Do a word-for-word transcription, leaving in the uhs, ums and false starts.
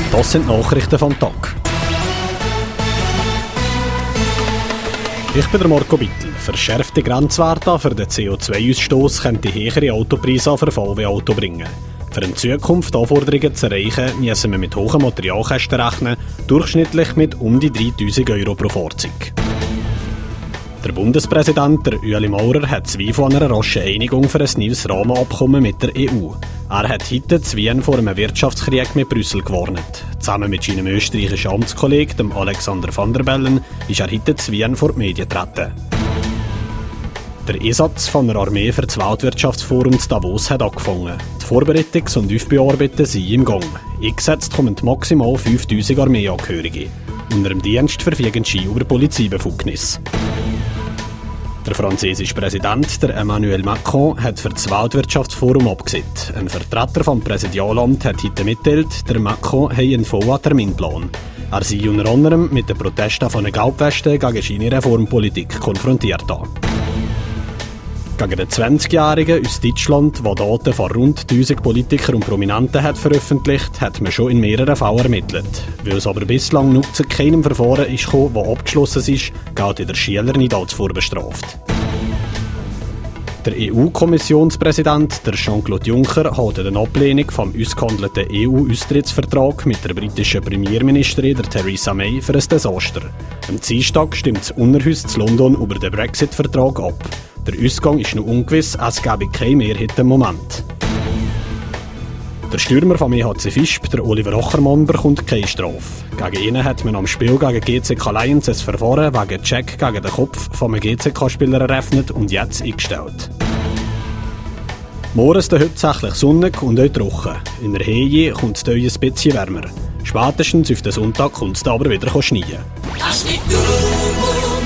Das sind die Nachrichten vom Tag. Ich bin der Marco Bittel. Verschärfte Grenzwerte für den C O zwei Ausstoß können die höhere Autopreise für V W-Auto bringen. Für in Zukunft Anforderungen zu erreichen, müssen wir mit hohen Materialkosten rechnen, durchschnittlich mit um die dreitausend Euro pro Fahrzeug. Der Bundespräsident, der Ueli Maurer, hat Zweifel an einer raschen Einigung für ein neues Rahmenabkommen mit der E U. Er hat heute zu Wien vor einem Wirtschaftskrieg mit Brüssel gewarnt. Zusammen mit seinem österreichischen Amtskollegen, dem Alexander van der Bellen, ist er heute zu Wien vor die Medien getreten. Der Einsatz von einer Armee für das Weltwirtschaftsforum zu Davos hat angefangen. Die Vorbereitungs- und Aufbearbeiten sind im Gang. Eingesetzt kommen maximal fünftausend Armeeangehörige. Unter dem Dienst verfügen sie über Polizeibefugnis. Der französische Präsident, der Emmanuel Macron, hat für das Weltwirtschaftsforum abgesagt. Ein Vertreter vom Präsidialamt hat heute mitteilt, der Macron habe einen vollen Terminplan. Er sei unter anderem mit den Protesten von den Gelbwesten gegen seine Reformpolitik konfrontiert. Gegen den zwanzigjährigen aus Deutschland, der Daten von rund tausend Politikern und Prominenten hat veröffentlicht, hat man schon in mehreren Fällen ermittelt. Weil es aber bislang noch zu keinem Verfahren ist gekommen, das abgeschlossen ist, gilt der Schieler nicht als vorbestraft. Der E U-Kommissionspräsident, der Jean-Claude Juncker, hält eine Ablehnung vom ausgehandelten E U-Austrittsvertrag mit der britischen Premierministerin der Theresa May für ein Desaster. Am Dienstag stimmt das Unterhaus zu London über den Brexit-Vertrag ab. Der Ausgang ist noch ungewiss, es gäbe keine Mehrheit im Moment. Der Stürmer vom E H C Visp, der Oliver Achermann, bekommt keine Strafe. Gegen ihn hat man am Spiel gegen G C K Lions ein Verfahren wegen Check gegen den Kopf vom G C K-Spieler eröffnet und jetzt eingestellt. Morgen ist es hauptsächlich sonnig und auch trocken. In der Heje kommt es ein bisschen wärmer. Spätestens auf den Sonntag kommt es aber wieder schneien.